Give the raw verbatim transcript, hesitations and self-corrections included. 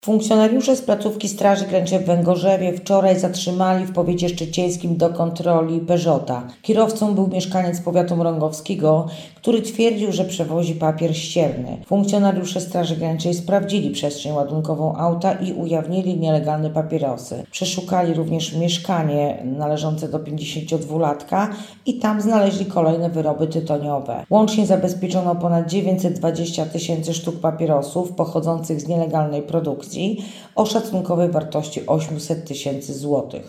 Funkcjonariusze z placówki Straży Granicznej w Węgorzewie wczoraj zatrzymali w powiecie szczecińskim do kontroli Peugeota. Kierowcą był mieszkaniec powiatu mrągowskiego, który twierdził, że przewozi papier ścierny. Funkcjonariusze Straży Granicznej sprawdzili przestrzeń ładunkową auta i ujawnili nielegalne papierosy. Przeszukali również mieszkanie należące do pięćdziesięciodwulatka i tam znaleźli kolejne wyroby tytoniowe. Łącznie zabezpieczono ponad dziewięćset dwadzieścia tysięcy sztuk papierosów pochodzących z nielegalnej produkcji o szacunkowej wartości osiemset tysięcy złotych.